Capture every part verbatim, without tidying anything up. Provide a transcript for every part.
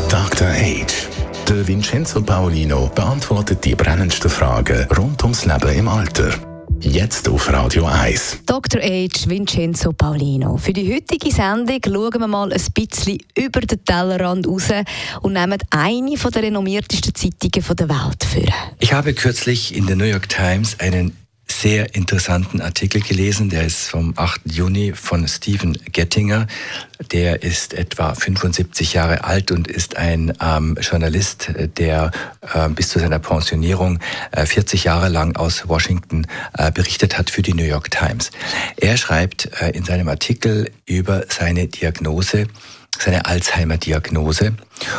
Doktor Age. Der Vincenzo Paolino beantwortet die brennendsten Fragen rund ums Leben im Alter. Jetzt auf Radio eins. Doktor Age, Vincenzo Paolino. Für die heutige Sendung schauen wir mal ein bisschen über den Tellerrand raus und nehmen eine der renommiertesten Zeitungen der Welt vor. Ich habe kürzlich in der New York Times einen sehr interessanten Artikel gelesen, der ist vom achten Juni von Stephen Gettinger. Der ist etwa fünfundsiebzig Jahre alt und ist ein ähm, Journalist, der äh, bis zu seiner Pensionierung äh, vierzig Jahre lang aus Washington äh, berichtet hat für die New York Times. Er schreibt äh, in seinem Artikel über seine Diagnose, seine Alzheimer-Diagnose,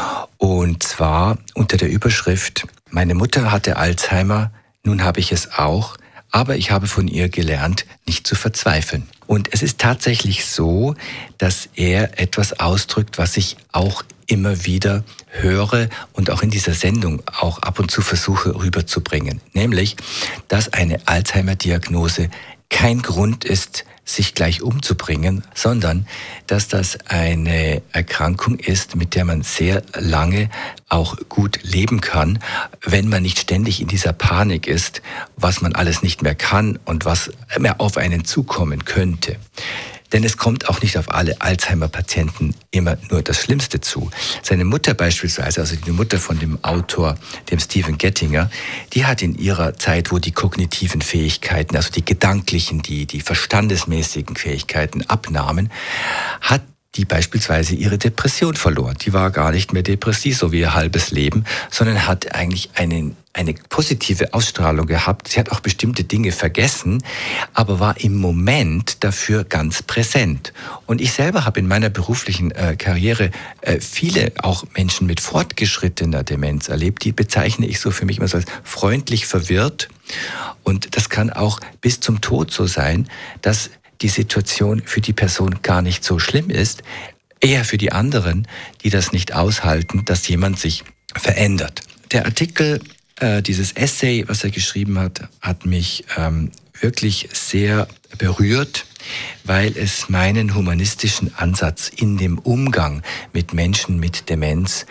und zwar unter der Überschrift: Meine Mutter hatte Alzheimer, nun habe ich es auch. Aber ich habe von ihr gelernt, nicht zu verzweifeln. Und es ist tatsächlich so, dass er etwas ausdrückt, was ich auch immer wieder höre und auch in dieser Sendung auch ab und zu versuche rüberzubringen. Nämlich, dass eine Alzheimer-Diagnose kein Grund ist, sich gleich umzubringen, sondern dass das eine Erkrankung ist, mit der man sehr lange auch gut leben kann, wenn man nicht ständig in dieser Panik ist, was man alles nicht mehr kann und was mehr auf einen zukommen könnte. Denn es kommt auch nicht auf alle Alzheimer-Patienten immer nur das Schlimmste zu. Seine Mutter beispielsweise, also die Mutter von dem Autor, dem Stephen Gettinger, die hat in ihrer Zeit, wo die kognitiven Fähigkeiten, also die gedanklichen, die, die verstandesmäßigen Fähigkeiten abnahmen, hat die beispielsweise ihre Depression verloren. Die war gar nicht mehr depressiv, so wie ihr halbes Leben, sondern hat eigentlich einen, eine positive Ausstrahlung gehabt. Sie hat auch bestimmte Dinge vergessen, aber war im Moment dafür ganz präsent. Und ich selber habe in meiner beruflichen äh, Karriere äh, viele auch Menschen mit fortgeschrittener Demenz erlebt. Die bezeichne ich so für mich immer so als freundlich verwirrt. Und das kann auch bis zum Tod so sein, dass die Situation für die Person gar nicht so schlimm ist, eher für die anderen, die das nicht aushalten, dass jemand sich verändert. Der Artikel, äh, dieses Essay, was er geschrieben hat, hat mich ähm, wirklich sehr berührt, weil es meinen humanistischen Ansatz in dem Umgang mit Menschen mit Demenz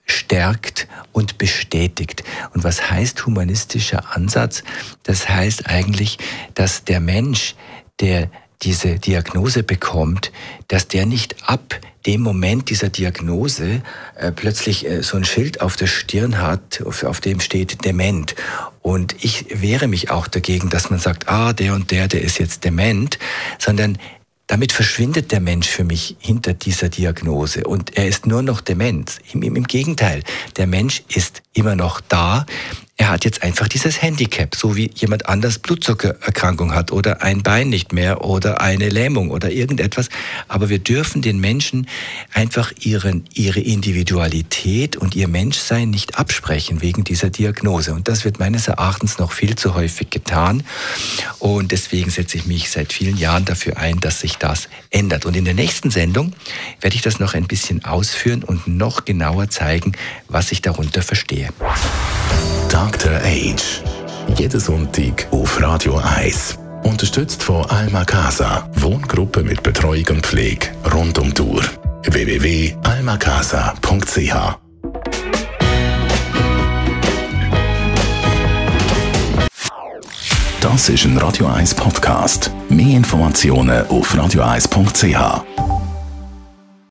stärkt und bestätigt. Und was heißt humanistischer Ansatz? Das heißt eigentlich, dass der Mensch, der diese Diagnose bekommt, dass der nicht ab dem Moment dieser Diagnose äh, plötzlich äh, so ein Schild auf der Stirn hat, auf, auf dem steht dement. Und ich wehre mich auch dagegen, dass man sagt, ah, der und der, der ist jetzt dement, sondern damit verschwindet der Mensch für mich hinter dieser Diagnose und er ist nur noch dement. Im, im, im Gegenteil, der Mensch ist immer noch da. Er hat jetzt einfach dieses Handicap, so wie jemand anders Blutzuckererkrankung hat oder ein Bein nicht mehr oder eine Lähmung oder irgendetwas. Aber wir dürfen den Menschen einfach ihren, ihre Individualität und ihr Menschsein nicht absprechen wegen dieser Diagnose. Und das wird meines Erachtens noch viel zu häufig getan. Und deswegen setze ich mich seit vielen Jahren dafür ein, dass sich das ändert. Und in der nächsten Sendung werde ich das noch ein bisschen ausführen und noch genauer zeigen, was ich darunter verstehe. Doktor Age. Jeden Sonntag auf Radio eins. Unterstützt von Alma Casa. Wohngruppe mit Betreuung und Pflege rund um die Uhr. w w w punkt alma casa punkt c h Das ist ein Radio eins Podcast. Mehr Informationen auf radio eins punkt c h.